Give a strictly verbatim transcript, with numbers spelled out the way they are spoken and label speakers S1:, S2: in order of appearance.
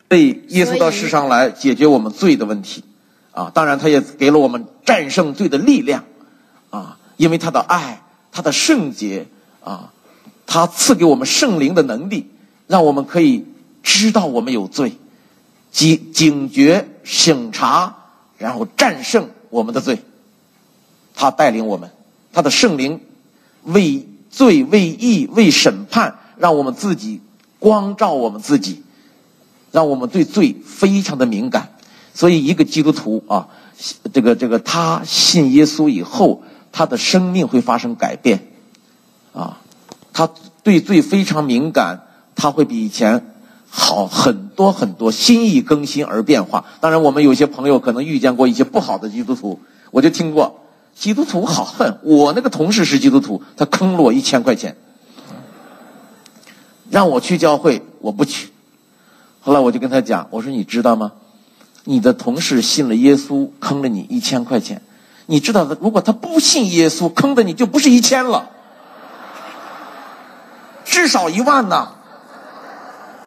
S1: 所以耶稣到世上来解决我们罪的问题啊，当然他也给了我们战胜罪的力量啊，因为他的爱，他的圣洁啊，他赐给我们圣灵的能力，让我们可以知道我们有罪，警警觉省察，然后战胜我们的罪。他带领我们，他的圣灵为罪为义为审判，让我们自己光照我们自己，让我们对罪非常的敏感。所以一个基督徒啊，这个这个他信耶稣以后，他的生命会发生改变啊，他对罪非常敏感，他会比以前好很多很多，心意更新而变化。当然我们有些朋友可能遇见过一些不好的基督徒，我就听过基督徒好恨，我那个同事是基督徒，他坑了我一千块钱，让我去教会，我不去。后来我就跟他讲，我说你知道吗？你的同事信了耶稣，坑了你一千块钱。你知道的，如果他不信耶稣，坑的你就不是一千了，至少一万呢。